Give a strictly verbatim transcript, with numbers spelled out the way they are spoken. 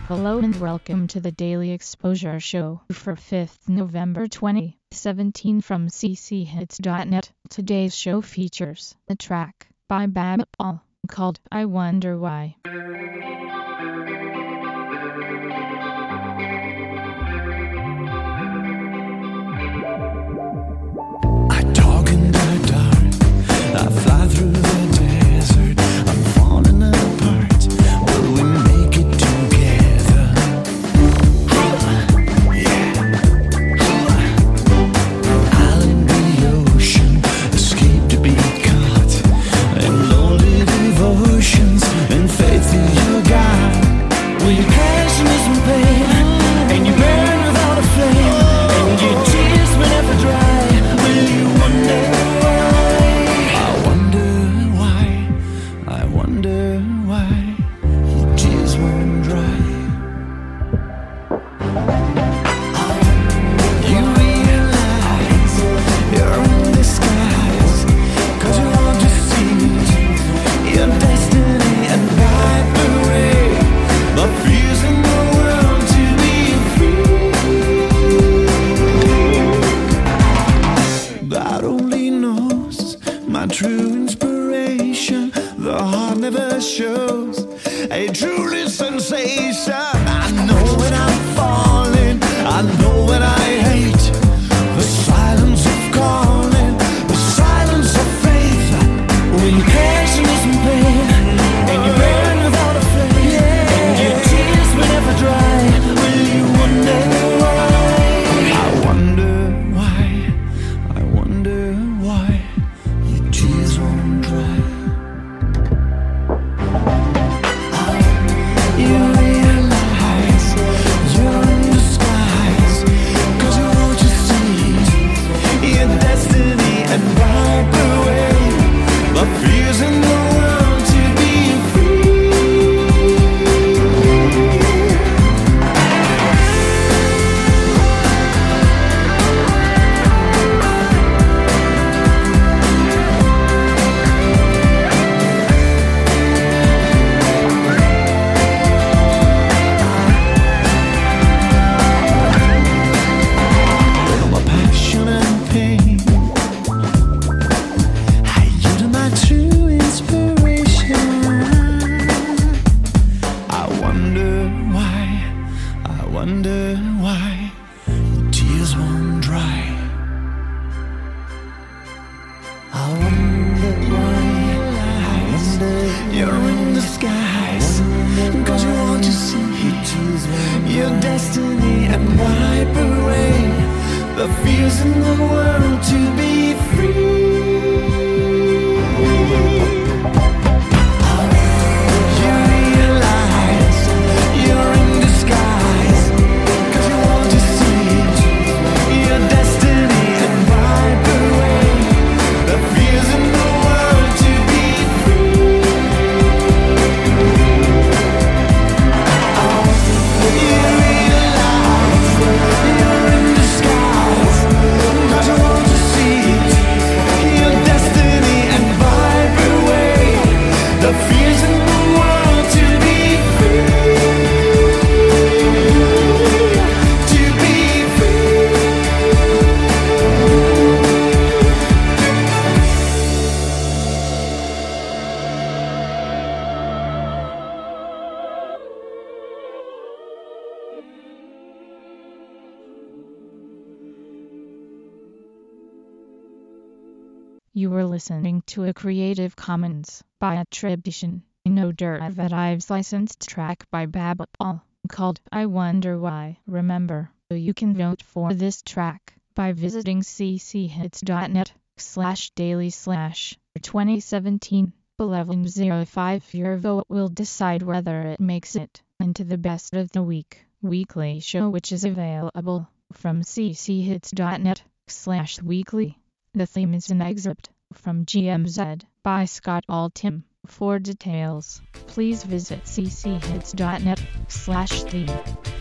Hello and welcome to the Daily Exposure Show for fifth November twenty seventeen from c c hits dot net. Today's show features a track by Baba Paul called I Wonder Why. I talk in the dark, I fly through the desert, I'm falling apart, will we make it together? Yeah. Island the ocean, escape to be caught in lonely devotions and faith in your God. When your passion is in pain and you burn without a flame and your tears will never dry, will you wonder why? I wonder why, I wonder why your tears won't dry. You realize you're in disguise, 'cause you want to see your destiny and wipe away the fears in the world to be free. God only knows my true inspiration. The heart never shows a truly sensation. I know when I'm falling, I know when I hate the silence of calling, the silence of faith. When your passion is in pain and you burn without a flame and your tears will never dry, will you wonder why? I wonder why, I wonder why your tears won't dry. You realize you're in disguise, 'cause you want to see your destiny and wipe away the fears in the world to be free. My passion and pain, you to my true inspiration. I wonder why, I wonder why your tears won't dry. I wonder why, I wonder you're in disguise, 'cause you want to see your destiny and wipe away the fears in the world to be free. You realize you're in disguise, 'cause you want to see your destiny and wipe away the fears in the world to be free. You realize you're in disguise, 'cause you want to see your destiny and wipe away the fears in the world to be free. To be free. You were listening to a Creative Commons by attribution, no derivatives licensed track by Baba Paul called I Wonder Why. Remember, you can vote for this track by visiting c c hits dot net slash daily slash twenty seventeen eleven oh five. Your vote will decide whether it makes it into the best of the week weekly show, which is available from c c hits dot net slash weekly. The theme is an excerpt from G M Z by Scott Altham. For details, please visit c c hits dot net slash theme.